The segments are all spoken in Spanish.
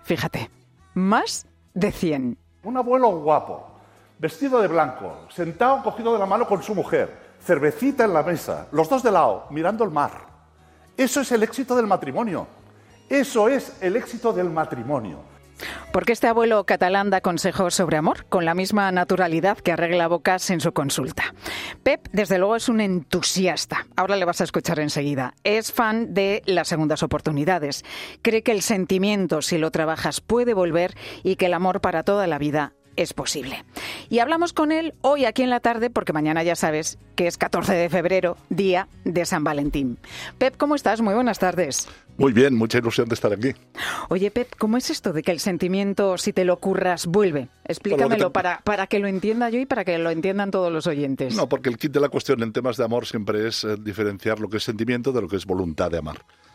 fíjate, más de 100. Un abuelo guapo, vestido de blanco, sentado cogido de la mano con su mujer, cervecita en la mesa, los dos de lado, mirando el mar. Eso es el éxito del matrimonio. Eso es el éxito del matrimonio. Porque este abuelo catalán da consejos sobre amor con la misma naturalidad que arregla bocas en su consulta. Pep, desde luego, es un entusiasta. Ahora le vas a escuchar enseguida. Es fan de las segundas oportunidades. Cree que el sentimiento, si lo trabajas, puede volver y que el amor para toda la vida es posible. Y hablamos con él hoy aquí en la tarde porque mañana ya sabes que es 14 de febrero, día de San Valentín. Pep, ¿cómo estás? Muy buenas tardes. Muy bien, mucha ilusión de estar aquí. Oye, Pep, ¿cómo es esto de que el sentimiento, si te lo curras, vuelve? Explícamelo para que lo entienda yo y para que lo entiendan todos los oyentes. No, porque el kit de la cuestión en temas de amor siempre es diferenciar lo que es sentimiento de lo que es voluntad de amar.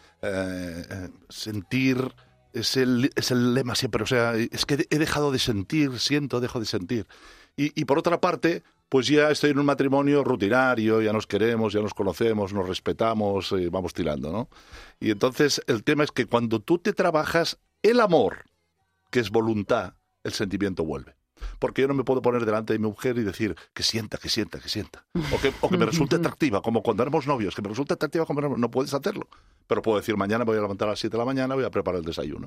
Sentir es el lema siempre, o sea, es que he dejado de sentir, siento, dejo de sentir. Y por otra parte, pues ya estoy en un matrimonio rutinario, ya nos queremos, ya nos conocemos, nos respetamos y vamos tirando, ¿no? Y entonces el tema es que cuando tú te trabajas el amor, que es voluntad, el sentimiento vuelve. Porque yo no me puedo poner delante de mi mujer y decir que sienta. O que me resulte atractiva, como cuando éramos novios, que me resulte atractiva, como no puedes hacerlo. Pero puedo decir, mañana me voy a levantar a las 7 de la mañana, voy a preparar el desayuno.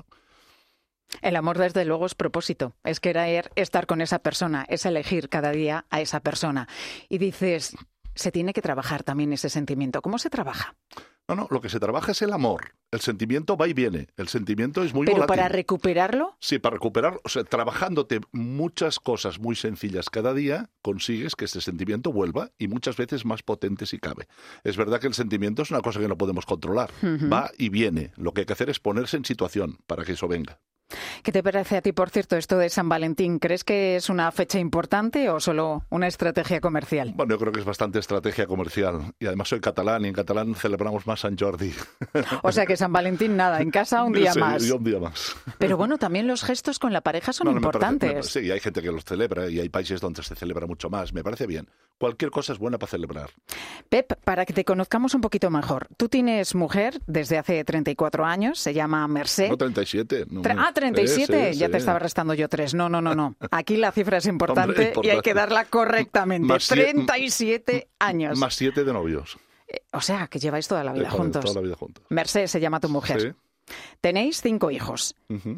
El amor, desde luego, es propósito. Es querer estar con esa persona, es elegir cada día a esa persona. Y dices, se tiene que trabajar también ese sentimiento. ¿Cómo se trabaja? No, lo que se trabaja es el amor. El sentimiento va y viene. El sentimiento es muy volátil. ¿Pero para recuperarlo? Sí, para recuperarlo. O sea, trabajándote muchas cosas muy sencillas cada día, consigues que este sentimiento vuelva y muchas veces más potente si cabe. Es verdad que el sentimiento es una cosa que no podemos controlar. Va y viene. Lo que hay que hacer es ponerse en situación para que eso venga. ¿Qué te parece a ti, por cierto, esto de San Valentín? ¿Crees que es una fecha importante o solo una estrategia comercial? Bueno, yo creo que es bastante estrategia comercial. Y además soy catalán y en catalán celebramos más Sant Jordi. O sea que San Valentín nada, en casa un día más. Sí, un día más. Pero bueno, también los gestos con la pareja son importantes. Sí, hay gente que los celebra y hay países donde se celebra mucho más. Me parece bien. Cualquier cosa es buena para celebrar. Pep, para que te conozcamos un poquito mejor. Tú tienes mujer desde hace 34 años, se llama Mercè. No, 37. No, 37, sí, ya te estaba restando yo 3. No. Aquí la cifra es importante, Hombre, y hay que darla correctamente. 37 años. Más 7 de novios. O sea, que lleváis toda la vida juntos. Toda la vida juntos. Mercè se llama tu mujer. Sí. Tenéis 5 hijos,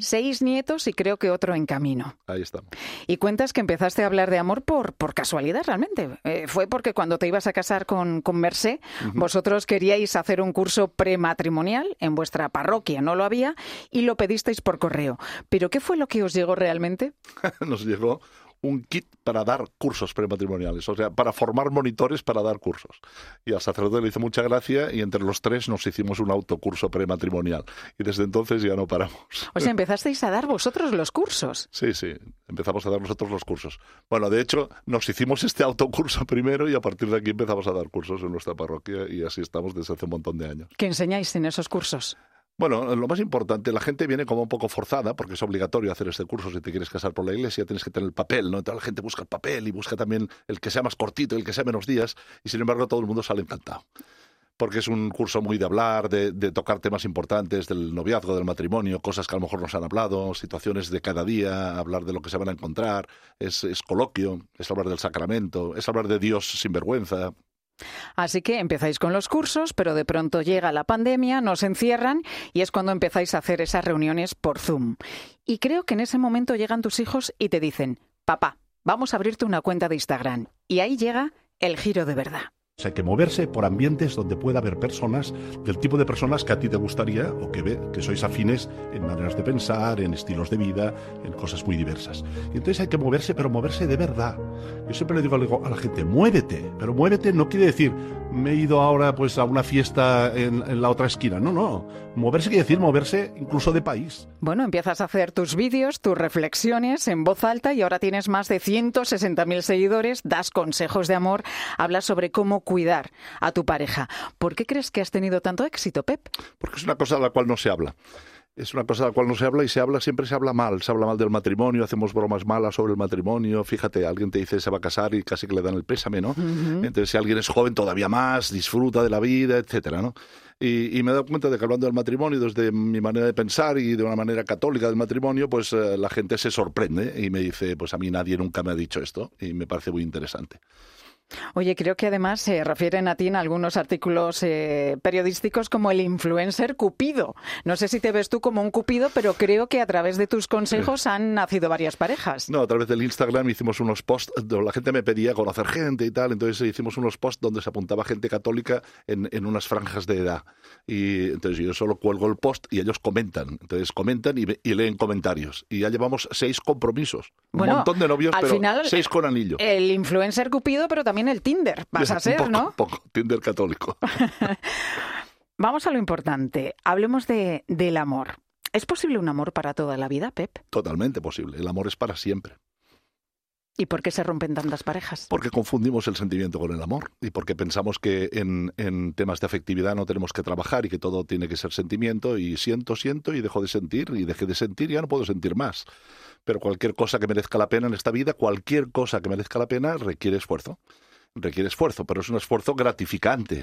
6 nietos y creo que otro en camino. Ahí estamos. Y cuentas que empezaste a hablar de amor por casualidad, realmente. Fue porque cuando te ibas a casar con Mercè, vosotros queríais hacer un curso prematrimonial en vuestra parroquia, no lo había, y lo pedisteis por correo. ¿Pero qué fue lo que os llegó realmente? Nos llegó un kit para dar cursos prematrimoniales, o sea, para formar monitores para dar cursos. Y al sacerdote le hizo mucha gracia y entre los 3 nos hicimos un autocurso prematrimonial. Y desde entonces ya no paramos. O sea, empezasteis a dar vosotros los cursos. Sí, empezamos a dar nosotros los cursos. Bueno, de hecho, nos hicimos este autocurso primero y a partir de aquí empezamos a dar cursos en nuestra parroquia y así estamos desde hace un montón de años. ¿Qué enseñáis en esos cursos? Bueno, lo más importante, la gente viene como un poco forzada, porque es obligatorio hacer este curso. Si te quieres casar por la iglesia, tienes que tener el papel, ¿no? Entonces la gente busca el papel y busca también el que sea más cortito, el que sea menos días, y sin embargo todo el mundo sale encantado. Porque es un curso muy de hablar, de tocar temas importantes del noviazgo, del matrimonio, cosas que a lo mejor nos han hablado, situaciones de cada día, hablar de lo que se van a encontrar, es coloquio, es hablar del sacramento, es hablar de Dios sin vergüenza. Así que empezáis con los cursos, pero de pronto llega la pandemia, nos encierran y es cuando empezáis a hacer esas reuniones por Zoom. Y creo que en ese momento llegan tus hijos y te dicen, papá, vamos a abrirte una cuenta de Instagram. Y ahí llega el giro de verdad. Hay que moverse por ambientes donde pueda haber personas del tipo de personas que a ti te gustaría o que sois afines en maneras de pensar, en estilos de vida, en cosas muy diversas. Y entonces hay que moverse, pero moverse de verdad. Yo siempre le digo a la gente, muévete, pero muévete no quiere decir me he ido ahora pues a una fiesta en la otra esquina. No. Moverse quiere decir moverse incluso de país. Bueno, empiezas a hacer tus vídeos, tus reflexiones en voz alta y ahora tienes más de 160.000 seguidores, das consejos de amor, hablas sobre cómo cuidar a tu pareja. ¿Por qué crees que has tenido tanto éxito, Pep? Porque es una cosa de la cual no se habla. Es una cosa de la cual no se habla y siempre se habla mal. Se habla mal del matrimonio, hacemos bromas malas sobre el matrimonio. Fíjate, alguien te dice se va a casar y casi que le dan el pésame, ¿no? Uh-huh. Entonces, si alguien es joven, todavía más, disfruta de la vida, etcétera, ¿no? Y me he dado cuenta de que hablando del matrimonio, desde mi manera de pensar y de una manera católica del matrimonio, pues la gente se sorprende y me dice, pues a mí nadie nunca me ha dicho esto, y me parece muy interesante. Oye, creo que además se refieren a ti en algunos artículos periodísticos como el influencer Cupido. No sé si te ves tú como un Cupido, pero creo que a través de tus consejos han nacido varias parejas. No, a través del Instagram hicimos unos posts donde la gente me pedía conocer gente y tal, entonces hicimos unos posts donde se apuntaba gente católica en unas franjas de edad. Y entonces yo solo cuelgo el post y ellos comentan. Entonces comentan y leen comentarios. Y ya llevamos 6 compromisos. Bueno, un montón de novios, al pero final, 6 con anillo. El influencer Cupido, pero también el Tinder, vas a ser, ¿no? Poco, Tinder católico. Vamos a lo importante. Hablemos del amor. ¿Es posible un amor para toda la vida, Pep? Totalmente posible. El amor es para siempre. ¿Y por qué se rompen tantas parejas? Porque confundimos el sentimiento con el amor y porque pensamos que en temas de afectividad no tenemos que trabajar y que todo tiene que ser sentimiento y siento y dejo de sentir y dejé de sentir y ya no puedo sentir más. Pero cualquier cosa que merezca la pena en esta vida, cualquier cosa que merezca la pena requiere esfuerzo. Requiere esfuerzo, pero es un esfuerzo gratificante,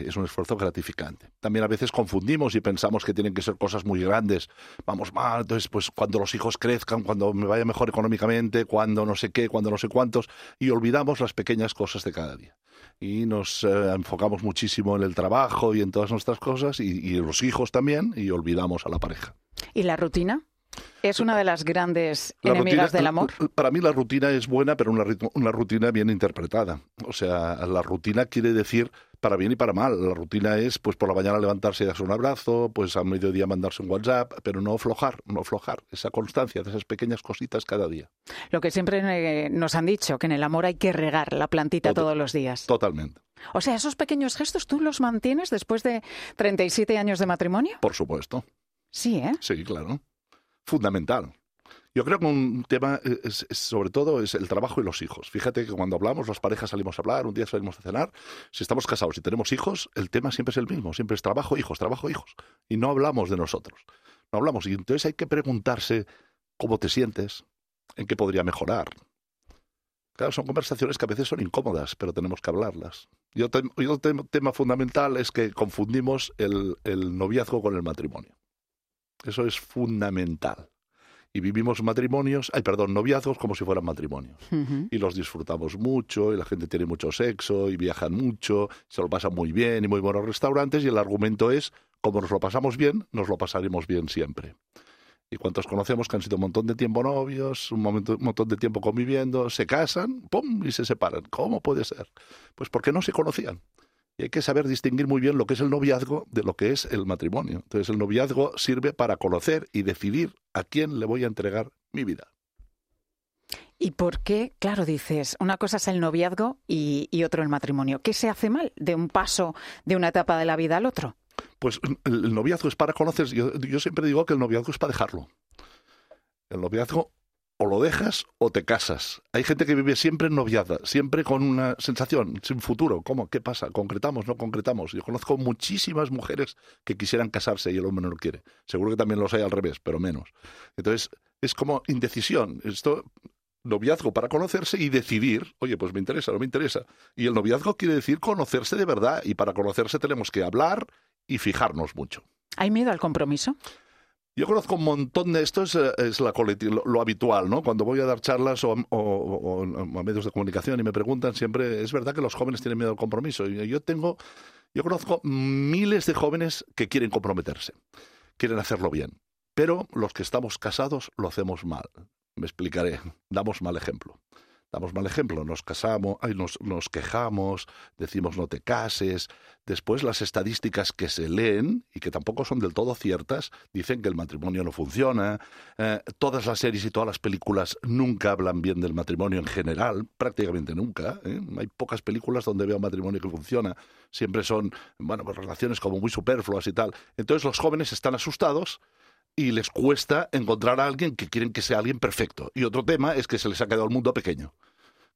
También a veces confundimos y pensamos que tienen que ser cosas muy grandes. Vamos mal, entonces pues cuando los hijos crezcan, cuando me vaya mejor económicamente, cuando no sé qué, cuando no sé cuántos, y olvidamos las pequeñas cosas de cada día. Y nos enfocamos muchísimo en el trabajo y en todas nuestras cosas, y en los hijos también, y olvidamos a la pareja. ¿Y la rutina? ¿Es una de las grandes enemigas del amor? Para mí la rutina es buena, pero una rutina bien interpretada. O sea, la rutina quiere decir para bien y para mal. La rutina es, pues por la mañana levantarse y darse un abrazo, pues a mediodía mandarse un WhatsApp, pero no aflojar. Esa constancia de esas pequeñas cositas cada día. Lo que siempre nos han dicho, que en el amor hay que regar la plantita todos los días. Totalmente. O sea, esos pequeños gestos, ¿tú los mantienes después de 37 años de matrimonio? Por supuesto. Sí, ¿eh? Sí, claro. Fundamental. Yo creo que un tema sobre todo es el trabajo y los hijos. Fíjate que cuando hablamos, las parejas salimos a hablar, un día salimos a cenar, si estamos casados y tenemos hijos, el tema siempre es el mismo, siempre es trabajo, hijos. Y no hablamos de nosotros. No hablamos. Y entonces hay que preguntarse cómo te sientes, en qué podría mejorar. Claro, son conversaciones que a veces son incómodas, pero tenemos que hablarlas. Y otro tema fundamental es que confundimos el noviazgo con el matrimonio. Eso es fundamental. Y vivimos noviazgos como si fueran matrimonios. Uh-huh. Y los disfrutamos mucho, y la gente tiene mucho sexo, y viajan mucho, se lo pasan muy bien, y muy buenos restaurantes, y el argumento es, como nos lo pasamos bien, nos lo pasaremos bien siempre. Y cuantos conocemos que han sido un montón de tiempo novios, un montón de tiempo conviviendo, se casan, ¡pum!, y se separan. ¿Cómo puede ser? Pues porque no se conocían. Y hay que saber distinguir muy bien lo que es el noviazgo de lo que es el matrimonio. Entonces el noviazgo sirve para conocer y decidir a quién le voy a entregar mi vida. ¿Y por qué? Claro, dices, una cosa es el noviazgo y otro el matrimonio. ¿Qué se hace mal de un paso de una etapa de la vida al otro? Pues el noviazgo es para conocer. Yo siempre digo que el noviazgo es para dejarlo. El noviazgo o lo dejas o te casas. Hay gente que vive siempre noviada, siempre con una sensación, sin futuro. ¿Cómo? ¿Qué pasa? ¿Concretamos? ¿No concretamos? Yo conozco muchísimas mujeres que quisieran casarse y el hombre no lo quiere. Seguro que también los hay al revés, pero menos. Entonces, es como indecisión. Noviazgo para conocerse y decidir, oye, pues me interesa, no me interesa. Y el noviazgo quiere decir conocerse de verdad. Y para conocerse tenemos que hablar y fijarnos mucho. ¿Hay miedo al compromiso? Yo conozco un montón de esto, es lo habitual, ¿no? Cuando voy a dar charlas o a medios de comunicación y me preguntan siempre, es verdad que los jóvenes tienen miedo al compromiso. Yo conozco miles de jóvenes que quieren comprometerse, quieren hacerlo bien, pero los que estamos casados lo hacemos mal. Me explicaré, damos mal ejemplo. Nos casamos, nos quejamos, decimos no te cases. Después las estadísticas que se leen, y que tampoco son del todo ciertas, dicen que el matrimonio no funciona. Todas las series y todas las películas nunca hablan bien del matrimonio en general, prácticamente nunca. Hay pocas películas donde veo un matrimonio que funciona. Siempre son, pues relaciones como muy superfluas y tal. Entonces los jóvenes están asustados y les cuesta encontrar a alguien que quieren que sea alguien perfecto. Y otro tema es que se les ha quedado el mundo pequeño.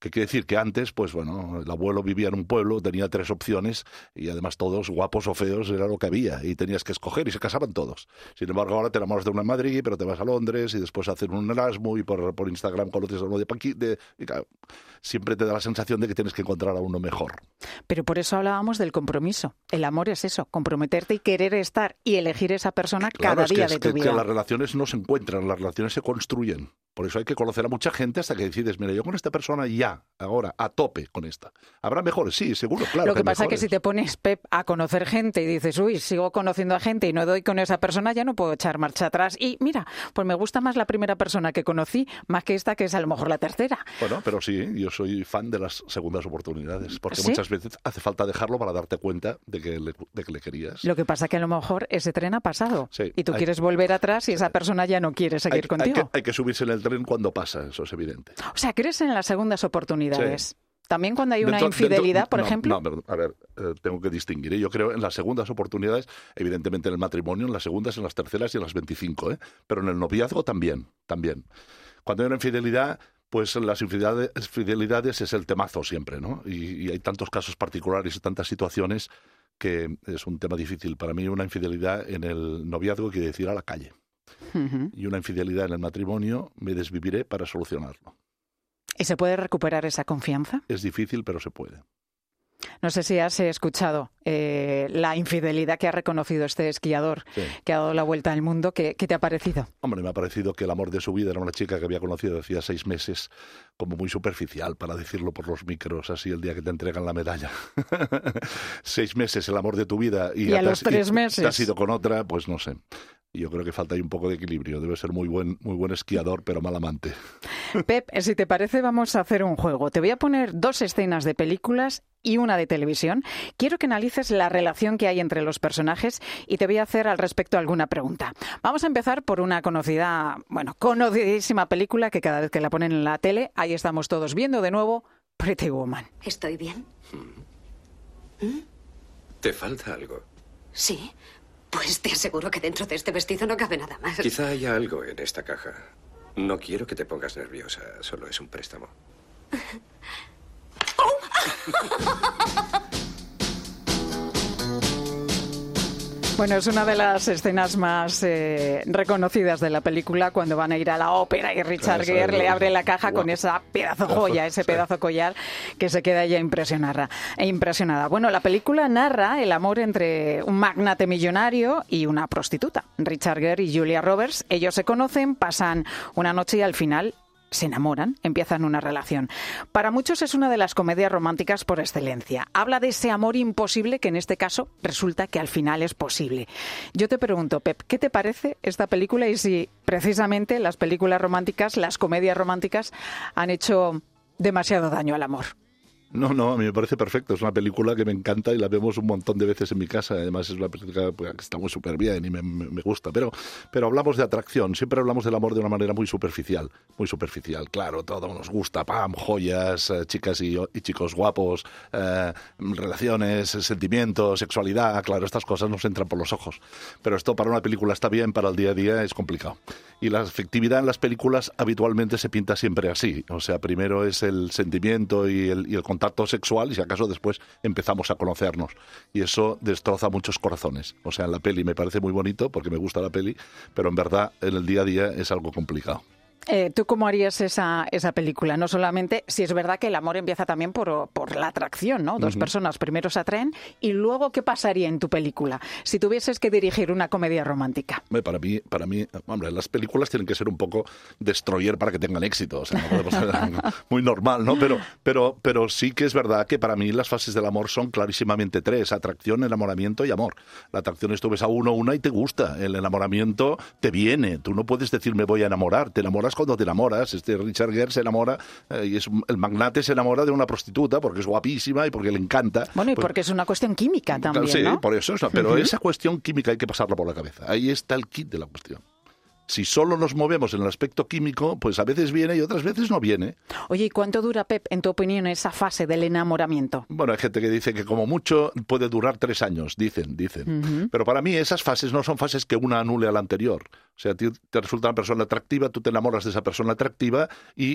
Que quiere decir que antes, pues bueno, el abuelo vivía en un pueblo, tenía 3 opciones y además todos, guapos o feos, era lo que había y tenías que escoger y se casaban todos. Sin embargo, ahora te enamoras de una en Madrid, pero te vas a Londres y después hacen un Erasmus y por Instagram conoces a uno y claro, siempre te da la sensación de que tienes que encontrar a uno mejor. Pero por eso hablábamos del compromiso. El amor es eso, comprometerte y querer estar y elegir esa persona cada día de tu vida. Que las relaciones no se encuentran, las relaciones se construyen. Por eso hay que conocer a mucha gente hasta que decides, mira, yo con esta persona ya, ahora, a tope con esta. Habrá mejores, sí, seguro, claro. Lo que pasa es que si te pones, Pep, a conocer gente y dices, uy, sigo conociendo a gente y no doy con esa persona, ya no puedo echar marcha atrás. Y mira, pues me gusta más la primera persona que conocí, más que esta que es a lo mejor la tercera. Bueno, pero sí, yo soy fan de las segundas oportunidades, porque ¿Sí? Muchas veces hace falta dejarlo para darte cuenta de que le querías. Lo que pasa es que a lo mejor ese tren ha pasado Sí, y tú quieres volver atrás y esa persona ya no quiere seguir contigo. Hay que subirse en el tren cuando pasa, eso es evidente. O sea, ¿crees en las segundas oportunidades? Sí. También cuando hay una infidelidad, por ejemplo. No, perdón, a ver, tengo que distinguir. Yo creo en las segundas oportunidades, evidentemente en el matrimonio, en las segundas, en las terceras y en las 25, pero en el noviazgo también. Cuando hay una infidelidad, pues las infidelidades es el temazo siempre, ¿no? Y hay tantos casos particulares y tantas situaciones que es un tema difícil. Para mí una infidelidad en el noviazgo quiere decir a la calle. Uh-huh. Y una infidelidad en el matrimonio me desviviré para solucionarlo. ¿Y se puede recuperar esa confianza? Es difícil, pero se puede. No sé si has escuchado la infidelidad que ha reconocido este esquiador, sí, que ha dado la vuelta al mundo. ¿Qué te ha parecido? Hombre, me ha parecido que el amor de su vida era una chica que había conocido hacía 6 meses, como muy superficial, para decirlo por los micros, así el día que te entregan la medalla. 6 meses el amor de tu vida y a los 3 meses te has ido con otra, pues no sé. Yo creo que falta ahí un poco de equilibrio. Debe ser muy buen esquiador, pero mal amante. Pep, si te parece, vamos a hacer un juego. Te voy a poner 2 escenas de películas y una de televisión. Quiero que analices la relación que hay entre los personajes y te voy a hacer al respecto alguna pregunta. Vamos a empezar por una conocidísima película que cada vez que la ponen en la tele, ahí estamos todos viendo de nuevo, Pretty Woman. ¿Estoy bien? ¿Te falta algo? Sí. Pues te aseguro que dentro de este vestido no cabe nada más. Quizá haya algo en esta caja. No quiero que te pongas nerviosa, solo es un préstamo. Bueno, es una de las escenas más reconocidas de la película cuando van a ir a la ópera y Richard Gere le abre la caja con esa pedazo joya, ese pedazo collar que se queda ya impresionada. Bueno, la película narra el amor entre un magnate millonario y una prostituta. Richard Gere y Julia Roberts, ellos se conocen, pasan una noche y al final se enamoran, empiezan una relación. Para muchos es una de las comedias románticas por excelencia. Habla de ese amor imposible que en este caso resulta que al final es posible. Yo te pregunto, Pep, ¿qué te parece esta película y si precisamente las películas románticas, las comedias románticas han hecho demasiado daño al amor? No, a mí me parece perfecto. Es una película que me encanta y la vemos un montón de veces en mi casa. Además es una película que está muy súper bien y me gusta. Pero hablamos de atracción. Siempre hablamos del amor de una manera muy superficial. Muy superficial, claro. Todo nos gusta. ¡Pam! Joyas, chicas y chicos guapos, relaciones, sentimientos, sexualidad. Claro, estas cosas nos entran por los ojos. Pero esto para una película está bien, para el día a día es complicado. Y la afectividad en las películas habitualmente se pinta siempre así. O sea, primero es el sentimiento y el contacto sexual y si acaso después empezamos a conocernos. Y eso destroza muchos corazones. O sea, en la peli me parece muy bonito porque me gusta la peli, pero en verdad en el día a día es algo complicado. ¿Tú cómo harías esa película? No solamente, si es verdad que el amor empieza también por la atracción, ¿no? Dos personas primero se atraen y luego, ¿qué pasaría en tu película? Si tuvieses que dirigir una comedia romántica. Para mí, hombre, las películas tienen que ser un poco destroyer para que tengan éxito. O sea, no podemos ser muy normal, ¿no? Pero sí que es verdad que para mí las fases del amor son clarísimamente 3. Atracción, enamoramiento y amor. La atracción es tú ves a una y te gusta. El enamoramiento te viene. Tú no puedes decir me voy a enamorar. Te enamoras cuando te enamoras. Richard Gere se enamora y el magnate se enamora de una prostituta porque es guapísima y porque le encanta. Bueno, y porque es una cuestión química también, sí, ¿no? por eso. Pero esa cuestión química hay que pasarla por la cabeza. Ahí está el kit de la cuestión. Si solo nos movemos en el aspecto químico, pues a veces viene y otras veces no viene. Oye, ¿y cuánto dura, Pep, en tu opinión, esa fase del enamoramiento? Bueno, hay gente que dice que como mucho puede durar 3 años, dicen. Pero para mí esas fases no son fases que una anule a la anterior. O sea, te resulta una persona atractiva, tú te enamoras de esa persona atractiva y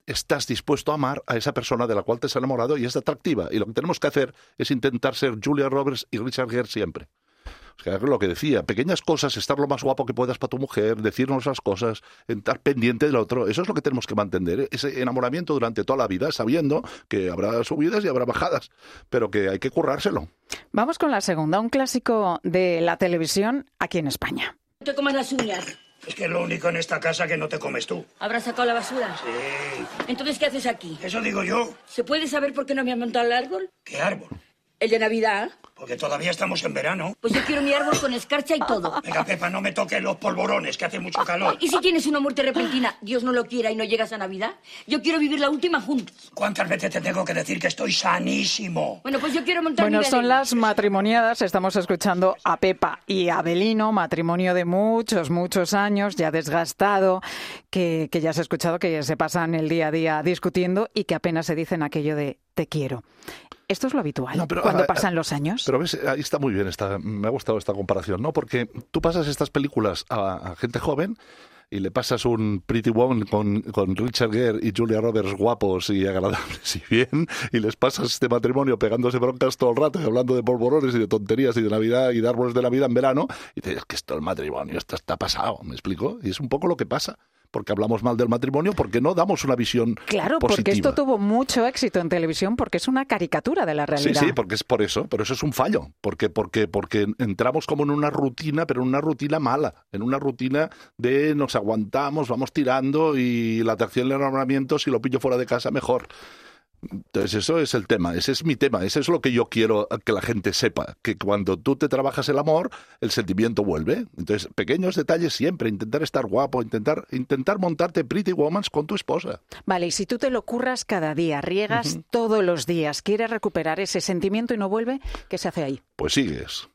estás dispuesto a amar a esa persona de la cual te has enamorado y es atractiva. Y lo que tenemos que hacer es intentar ser Julia Roberts y Richard Gere siempre. O sea, lo que decía, pequeñas cosas, estar lo más guapo que puedas para tu mujer, decirnos las cosas, estar pendiente del otro, eso es lo que tenemos que mantener, ese enamoramiento durante toda la vida, sabiendo que habrá subidas y habrá bajadas, pero que hay que currárselo. Vamos con la segunda, un clásico de la televisión aquí en España. No te comas las uñas. Es que es lo único en esta casa que no te comes tú. ¿Habrás sacado la basura? Sí. Entonces, ¿qué haces aquí? Eso digo yo. ¿Se puede saber por qué no me has montado el árbol? ¿Qué árbol? El de Navidad. Porque todavía estamos en verano. Pues yo quiero mi árbol con escarcha y todo. Venga, Pepa, no me toques los polvorones, que hace mucho calor. ¿Y si tienes una muerte repentina, Dios no lo quiera y no llegas a Navidad? Yo quiero vivir la última juntos. ¿Cuántas veces te tengo que decir que estoy sanísimo? Bueno, pues yo quiero montar mi Bueno, son Belén. las matrimoniadas. Estamos escuchando a Pepa y a Abelino, matrimonio de muchos años, ya desgastado, que ya has escuchado que se pasan el día a día discutiendo y que apenas se dicen aquello de te quiero. ¿Esto es lo habitual cuando pasan los años? Pero ves, ahí está muy bien, me ha gustado esta comparación, ¿no? Porque tú pasas estas películas a gente joven y le pasas un Pretty Woman con Richard Gere y Julia Roberts guapos y agradables y bien, y les pasas este matrimonio pegándose broncas todo el rato y hablando de polvorones y de tonterías y de Navidad y de árboles de Navidad en verano, y te dices que esto el matrimonio, esto está pasado, ¿me explico? Y es un poco lo que pasa. Porque hablamos mal del matrimonio, porque no damos una visión Claro, positiva. porque esto tuvo mucho éxito en televisión, porque es una caricatura de la realidad. Sí, porque es por eso es un fallo, porque entramos como en una rutina, pero en una rutina mala, en una rutina de nos aguantamos, vamos tirando y la atracción y el enamoramiento, si lo pillo fuera de casa, mejor. Entonces eso es el tema, ese es mi tema, ese es lo que yo quiero que la gente sepa, que cuando tú te trabajas el amor, el sentimiento vuelve. Entonces, pequeños detalles siempre, intentar estar guapo, intentar montarte Pretty Womans con tu esposa. Vale, y si tú te lo curras cada día, riegas todos los días, quieres recuperar ese sentimiento y no vuelve, ¿qué se hace ahí? Pues sigues.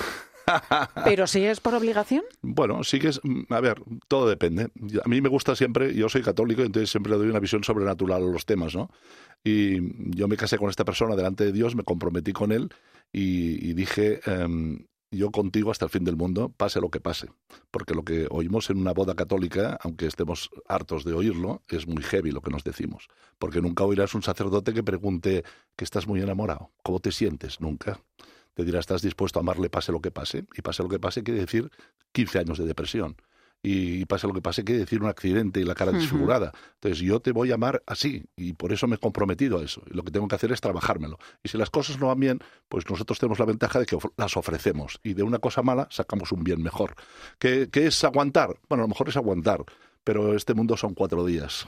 ¿Pero sigues por obligación? Bueno, sigues, a ver, todo depende. A mí me gusta siempre, yo soy católico, entonces siempre le doy una visión sobrenatural a los temas, ¿no? Y yo me casé con esta persona delante de Dios, me comprometí con él y dije, yo contigo hasta el fin del mundo, pase lo que pase. Porque lo que oímos en una boda católica, aunque estemos hartos de oírlo, es muy heavy lo que nos decimos. Porque nunca oirás un sacerdote que pregunte que estás muy enamorado, ¿cómo te sientes? Nunca. Te dirá, ¿estás dispuesto a amarle pase lo que pase? Y pase lo que pase quiere decir 15 años de depresión. Y pase lo que pase quiere decir un accidente y la cara desfigurada. Entonces yo te voy a amar así y por eso me he comprometido a eso. Y lo que tengo que hacer es trabajármelo. Y si las cosas no van bien, pues nosotros tenemos la ventaja de que las ofrecemos. Y de una cosa mala sacamos un bien mejor. ¿Qué es aguantar? Bueno, a lo mejor es aguantar, pero este mundo son 4 días.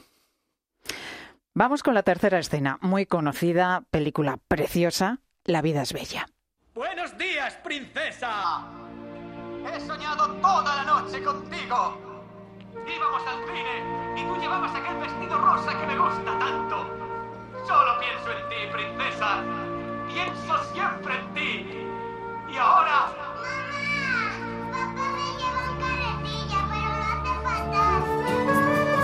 Vamos con la tercera escena, muy conocida, película preciosa, La vida es bella. ¡Buenos días, princesa! He soñado toda la noche contigo. Íbamos al cine y tú llevabas aquel vestido rosa que me gusta tanto. Solo pienso en ti, princesa. Pienso siempre en ti. Y ahora... ¡Mamá! Papá me lleva en carretilla, pero no hace falta.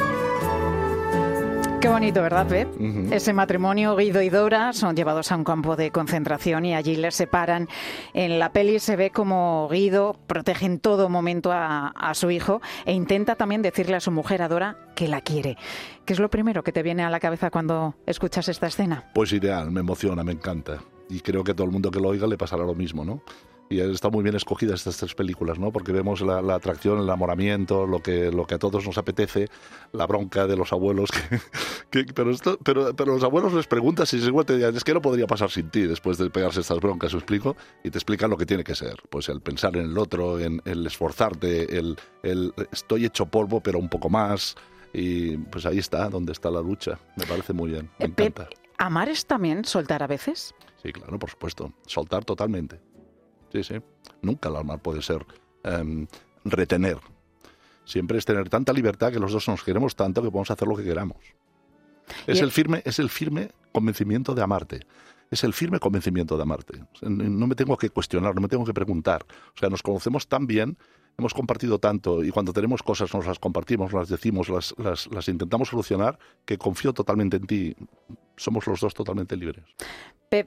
Qué bonito, ¿verdad, Pep? Ese matrimonio, Guido y Dora, son llevados a un campo de concentración y allí les separan. En la peli se ve como Guido protege en todo momento a su hijo e intenta también decirle a su mujer, a Dora, que la quiere. ¿Qué es lo primero que te viene a la cabeza cuando escuchas esta escena? Pues ideal, me emociona, me encanta. Y creo que a todo el mundo que lo oiga le pasará lo mismo, ¿no? Y está muy bien escogidas estas 3 películas, ¿no? Porque vemos la atracción, el enamoramiento, lo que a todos nos apetece, la bronca de los abuelos. Pero los abuelos les preguntan si igual te dirán, es que no podría pasar sin ti después de pegarse estas broncas, ¿os explico? Y te explican lo que tiene que ser. Pues el pensar en el otro, en el esforzarte, el estoy hecho polvo, pero un poco más. Y pues ahí está, donde está la lucha. Me parece muy bien, me encanta. ¿Amar es también soltar a veces? Sí, claro, por supuesto. Soltar totalmente. Sí. Nunca el amar puede ser retener. Siempre es tener tanta libertad que los dos nos queremos tanto que podemos hacer lo que queramos. Es el firme convencimiento de amarte. Es el firme convencimiento de amarte. No me tengo que cuestionar, no me tengo que preguntar. O sea, nos conocemos tan bien, hemos compartido tanto y cuando tenemos cosas nos las compartimos, las decimos, las intentamos solucionar, que confío totalmente en ti. Somos los dos totalmente libres. Pep,